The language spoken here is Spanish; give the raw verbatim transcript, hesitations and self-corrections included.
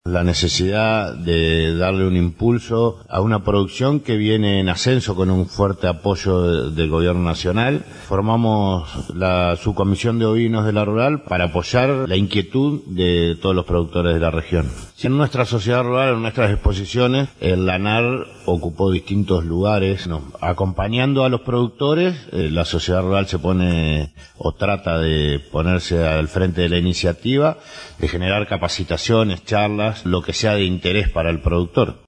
La necesidad de darle un impulso a una producción que viene en ascenso con un fuerte apoyo del gobierno nacional. Formamos la subcomisión de ovinos de la rural para apoyar la inquietud de todos los productores de la región. En nuestra sociedad rural, en nuestras exposiciones, el LANAR ocupó distintos lugares, ¿no? Acompañando a los productores. Eh, la sociedad rural se pone o trata de ponerse al frente de la iniciativa, de generar capacitaciones, charlas, lo que sea de interés para el productor.